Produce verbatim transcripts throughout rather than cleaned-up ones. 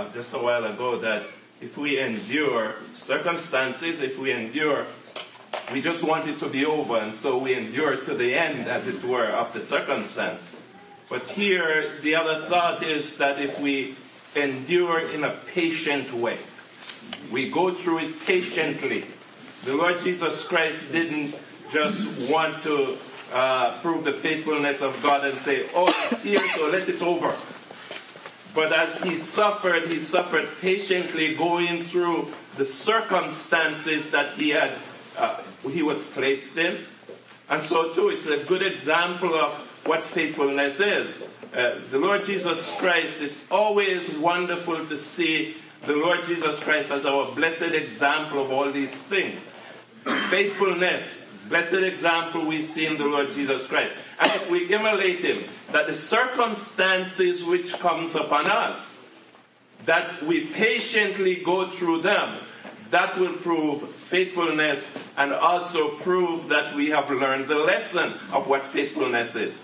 uh, just a while ago that if we endure circumstances, if we endure, we just want it to be over, and so we endure to the end, as it were, of the circumstance. But here, the other thought is that if we endure in a patient way, we go through it patiently. The Lord Jesus Christ didn't just want to uh, prove the faithfulness of God and say, oh, it's here, so let it over. But as he suffered, he suffered patiently, going through the circumstances that he had, uh, he was placed in. And so too, it's a good example of what faithfulness is. Uh, the Lord Jesus Christ, it's always wonderful to see the Lord Jesus Christ as our blessed example of all these things. Faithfulness, blessed example we see in the Lord Jesus Christ. And if we emulate him, that the circumstances which comes upon us, that we patiently go through them, that will prove faithfulness and also prove that we have learned the lesson of what faithfulness is.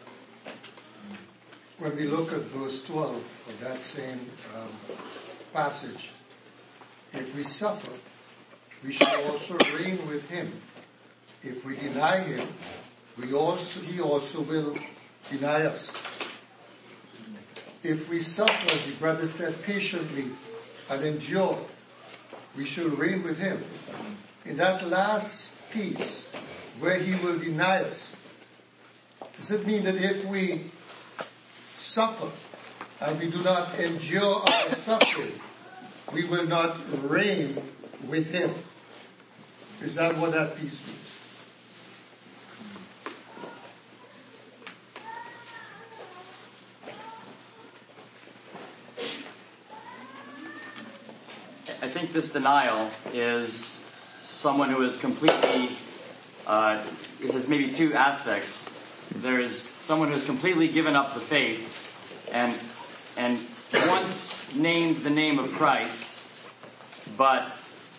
When we look at verse twelve of that same um, passage, if we suffer, we shall also reign with him. If we deny him, we also he also will deny us. If we suffer, as the brother said, patiently and endure, we shall reign with him. In that last piece, where he will deny us, does it mean that if we suffer and we do not endure our suffering, we will not reign with him? Is that what that piece means? I think this denial is someone who is completely, uh, it has maybe two aspects. There's someone who's completely given up the faith and and once named the name of Christ, but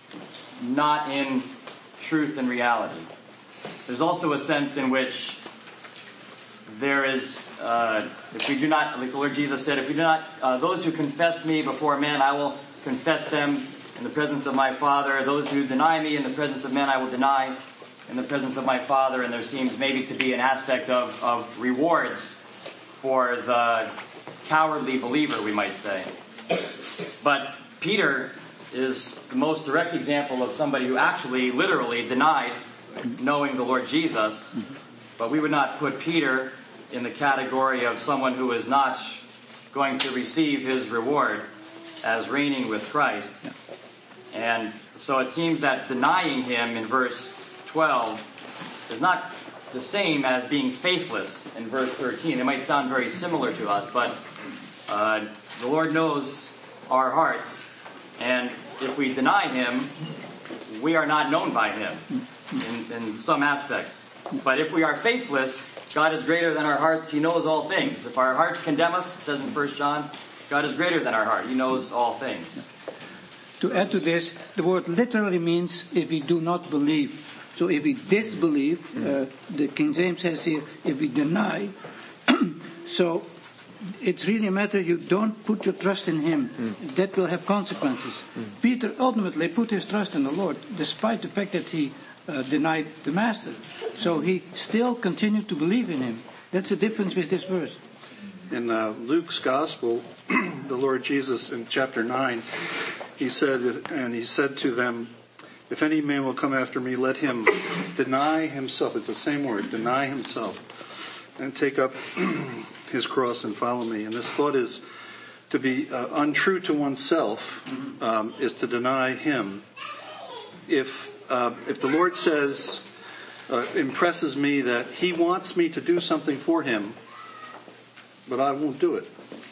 not in truth and reality. There's also a sense in which there is, uh, if we do not, like the Lord Jesus said, if we do not, uh, those who confess me before men, I will confess them in the presence of my Father. Those who deny me in the presence of men, I will deny in the presence of my Father. And there seems maybe to be an aspect of, of rewards for the cowardly believer, we might say. But Peter is the most direct example of somebody who actually, literally denied knowing the Lord Jesus. But we would not put Peter in the category of someone who is not going to receive his reward as reigning with Christ. And so it seems that denying him in verse twelve is not the same as being faithless in verse thirteen. It might sound very similar to us, but uh, the Lord knows our hearts, and if we deny him, we are not known by him in, in some aspects. But if we are faithless, God is greater than our hearts. He knows all things. If our hearts condemn us, it says in First John, God is greater than our heart. He knows all things. To add to this, the word literally means if we do not believe. So if we disbelieve, uh, the King James says here, if we deny. So it's really a matter you don't put your trust in him. Mm. That will have consequences. Mm. Peter ultimately put his trust in the Lord, despite the fact that he uh, denied the Master. So he still continued to believe in him. That's the difference with this verse. In uh, Luke's Gospel, the Lord Jesus in chapter nine, he said, and he said to them, if any man will come after me, let him deny himself. It's the same word, deny himself, and take up his cross and follow me. And this thought is to be uh, untrue to oneself, um, is to deny him. If uh, if the Lord says, uh, impresses me that he wants me to do something for him, but I won't do it,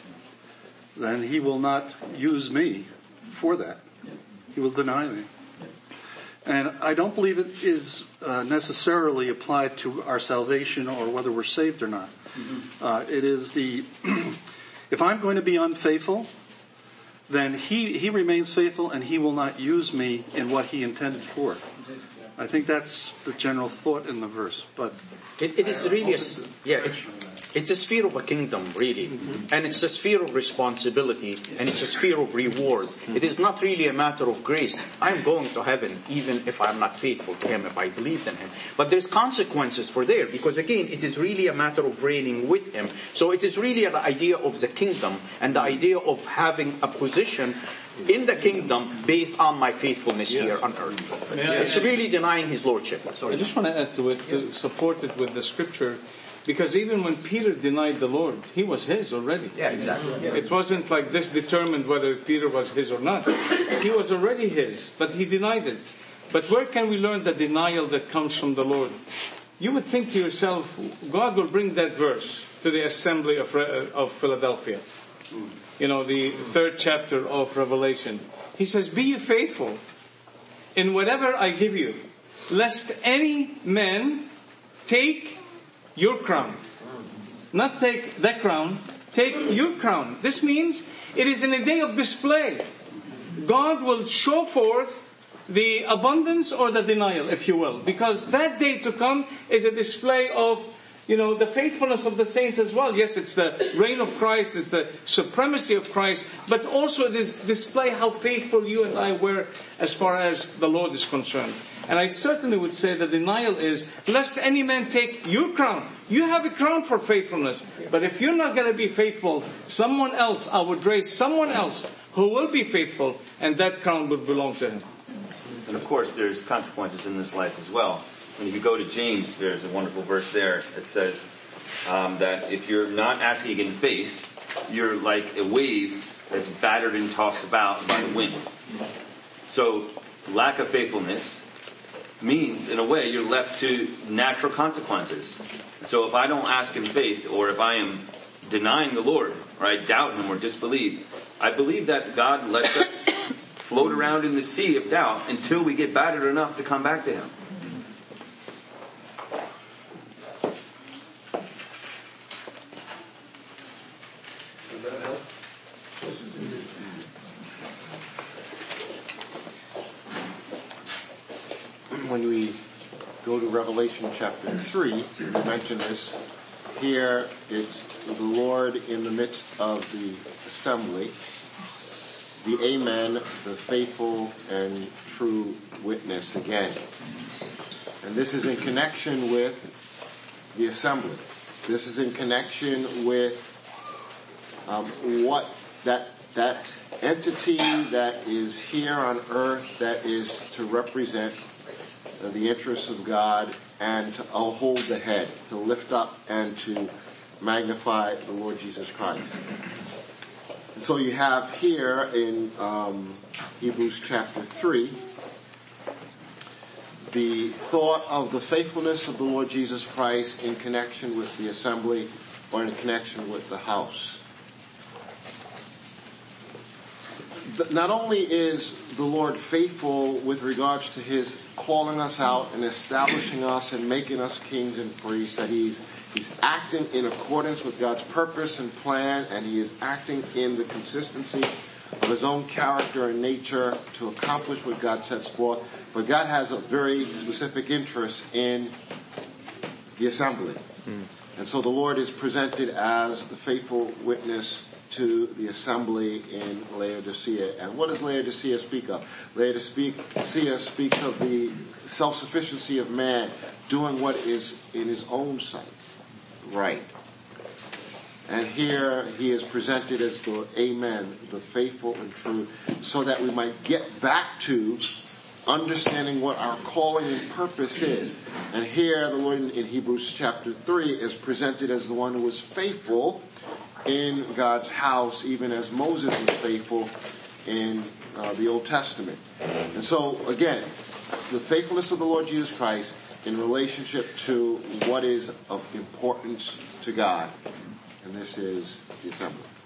then he will not use me for that. He will deny me. And I don't believe it is uh, necessarily applied to our salvation or whether we're saved or not. Mm-hmm. Uh, it is the, if I'm going to be unfaithful, then he, he remains faithful and he will not use me in what he intended for. I think that's the general thought in the verse. But it, it is really a, yeah. It, It's a sphere of a kingdom, really. Mm-hmm. And it's a sphere of responsibility, and it's a sphere of reward. Mm-hmm. It is not really a matter of grace. I'm going to heaven even if I'm not faithful to Him, if I believed in Him. But there's consequences for there, because again, it is really a matter of reigning with Him. So it is really the idea of the kingdom, and the idea of having a position in the kingdom based on my faithfulness yes. here on earth. Yeah, it's really denying His lordship. Sorry. I just want to add to it, to support it with the scripture. Because even when Peter denied the Lord, he was His already. Yeah, exactly. Yeah. It wasn't like this determined whether Peter was His or not. He was already His, but he denied it. But where can we learn the denial that comes from the Lord? You would think to yourself, God will bring that verse to the assembly of, of Philadelphia. You know, the third chapter of Revelation. He says, be ye faithful in whatever I give you, lest any man take your crown. Not take the crown, take your crown. This means it is in a day of display. God will show forth the abundance or the denial, if you will. Because that day to come is a display of, you know, the faithfulness of the saints as well. Yes, it's the reign of Christ, it's the supremacy of Christ, but also this display how faithful you and I were as far as the Lord is concerned. And I certainly would say the denial is, lest any man take your crown. You have a crown for faithfulness. But if you're not going to be faithful, someone else, I would raise someone else who will be faithful, and that crown would belong to him. And of course, there's consequences in this life as well. When you go to James, there's a wonderful verse there that says um, that if you're not asking in faith, you're like a wave that's battered and tossed about by the wind. So, lack of faithfulness means, in a way, you're left to natural consequences. So if I don't ask in faith, or if I am denying the Lord, or I doubt Him or disbelieve, I believe that God lets us float around in the sea of doubt until we get battered enough to come back to Him. Does that help? When we go to Revelation chapter three, we mentioned this. Here it's the Lord in the midst of the assembly, the Amen, the faithful and true witness again. And this is in connection with the assembly. This is in connection with um, what that that entity that is here on earth that is to represent the interests of God and to hold the head, to lift up and to magnify the Lord Jesus Christ. And so you have here in um, Hebrews chapter three the thought of the faithfulness of the Lord Jesus Christ in connection with the assembly or in connection with the house. But not only is the Lord faithful with regards to His calling us out and establishing us and making us kings and priests, that He's He's acting in accordance with God's purpose and plan, and He is acting in the consistency of His own character and nature to accomplish what God sets forth. But God has a very specific interest in the assembly. Mm. And so the Lord is presented as the faithful witness to the assembly in Laodicea. And what does Laodicea speak of? Laodicea speaks of the self-sufficiency of man doing what is in his own sight right. And here he is presented as the Amen, the faithful and true, so that we might get back to understanding what our calling and purpose is. And here the Lord in Hebrews chapter three is presented as the one who was faithful in God's house, even as Moses was faithful in uh, the Old Testament. And so, again, the faithfulness of the Lord Jesus Christ in relationship to what is of importance to God. And this is the assembly.